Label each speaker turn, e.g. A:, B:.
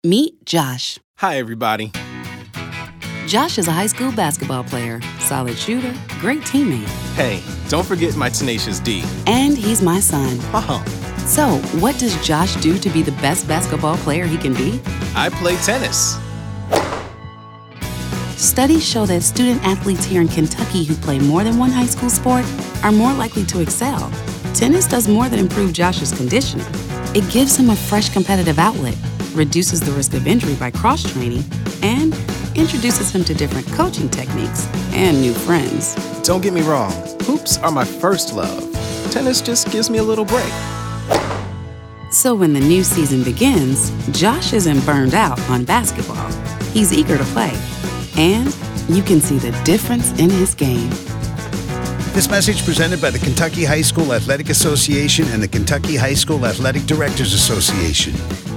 A: Meet Josh.
B: Hi, everybody.
A: Josh is a high school basketball player, solid shooter, great teammate.
B: Hey, don't forget my tenacious D.
A: And he's my son.
B: Oh.
A: So, what does Josh do to be the best basketball player he can be?
B: I play tennis.
A: Studies show that student athletes here in Kentucky who play more than one high school sport are more likely to excel. Tennis does more than improve Josh's conditioning. It gives him a fresh competitive outlet, reduces the risk of injury by cross-training, and introduces him to different coaching techniques and new friends.
B: Don't get me wrong, hoops are my first love. Tennis just gives me a little break.
A: So when the new season begins, Josh isn't burned out on basketball. He's eager to play. And you can see the difference in his game.
C: This message presented by the Kentucky High School Athletic Association and the Kentucky High School Athletic Directors Association.